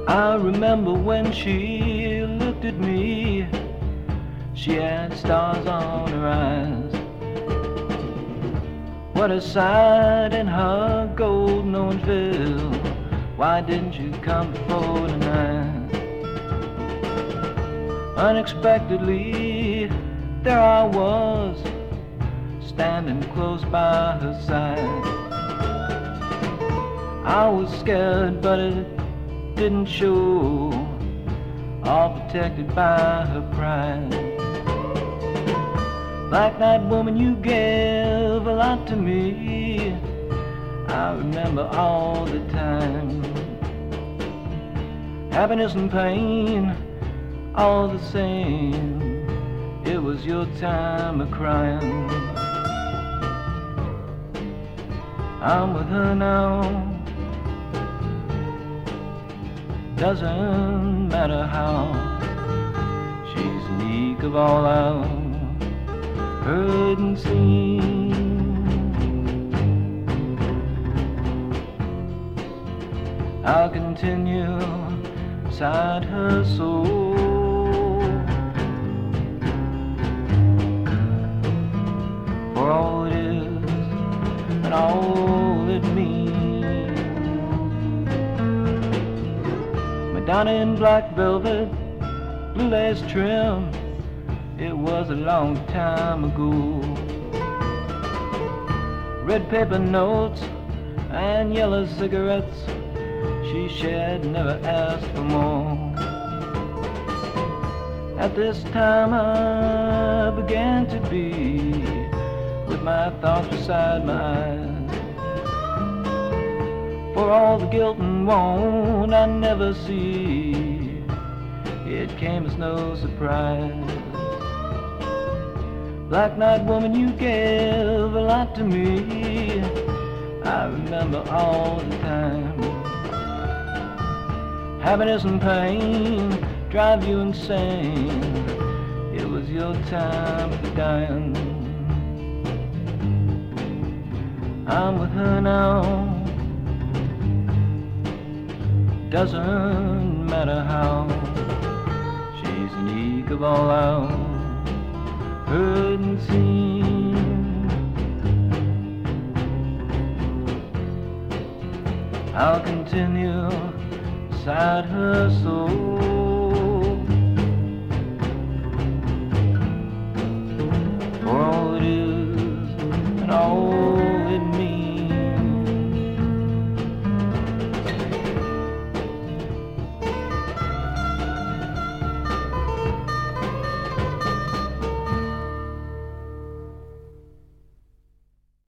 I remember when she looked at me, she had stars on her eyes. What a sight in her gold, no one fell. Why didn't you come before tonight? Unexpectedly, there I was, standing close by her side. I was scared, but it didn't show, all protected by her pride. Black Knight woman, you gave a lot to me, I remember all the time. Happiness and pain, all the same, it was your time of crying. I'm with her now, doesn't matter how. She's unique of all I've heard and seen. I'll continue inside her soul, for all it is and all it means. Madonna in black velvet, blue lace trim, it was a long time ago. Red paper notes and yellow cigarettes, she shared, never asked for more. At this time I began to be, with my thoughts beside my eyes. For all the guilt and woe I never see, it came as no surprise. Black Knight woman, you gave a lot to me, I remember all the time. Happiness and pain drive you insane, it was your time for dying. I'm with her now, doesn't matter how. She's unique of all I've heard and seen. I'll continue inside her soul, for all it is and all